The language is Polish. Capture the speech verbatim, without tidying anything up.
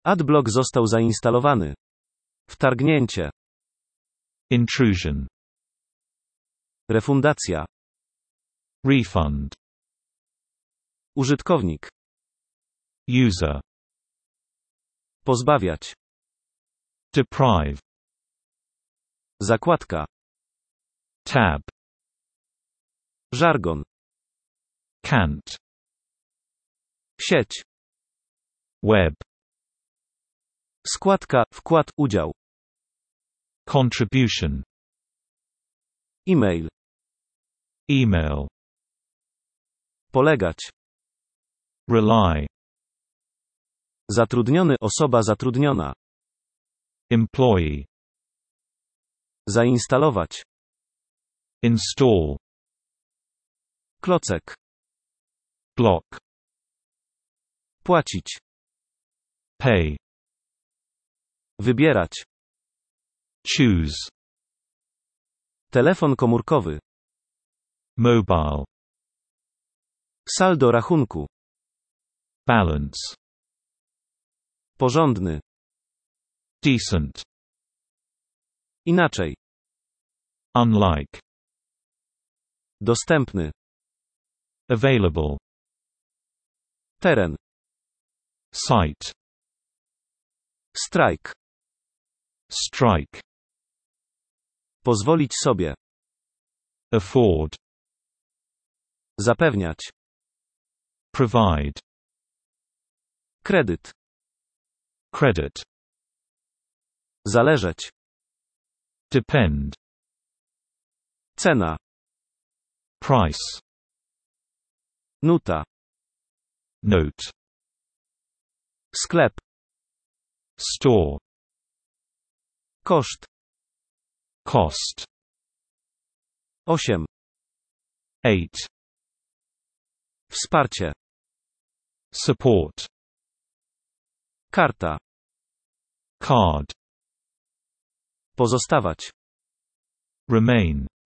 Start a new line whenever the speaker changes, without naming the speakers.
Adblock został zainstalowany. Wtargnięcie.
Intrusion.
Refundacja.
Refund.
Użytkownik.
User.
Pozbawiać.
Deprive.
Zakładka.
Tab.
Żargon.
Cant.
Sieć.
Web.
Składka, wkład, udział.
Contribution.
E-mail.
Email.
Polegać.
Rely.
Zatrudniony, osoba zatrudniona.
Employee.
Zainstalować.
Install.
Klocek.
Block.
Płacić.
Pay.
Wybierać.
Choose.
Telefon komórkowy.
Mobile.
Saldo rachunku.
Balance.
Porządny.
Decent.
Inaczej.
Unlike.
Dostępny.
Available.
Teren.
Site.
Strajk.
Strike.
Pozwolić sobie.
Afford.
Zapewniać.
Provide.
Kredyt.
Credit.
Zależeć.
Depend.
Cena.
Price.
Nuta.
Note.
Sklep.
Store.
Koszt.
Cost.
osiem.
Eight.
Wsparcie.
Support.
Karta.
Card.
Pozostawać.
Remain.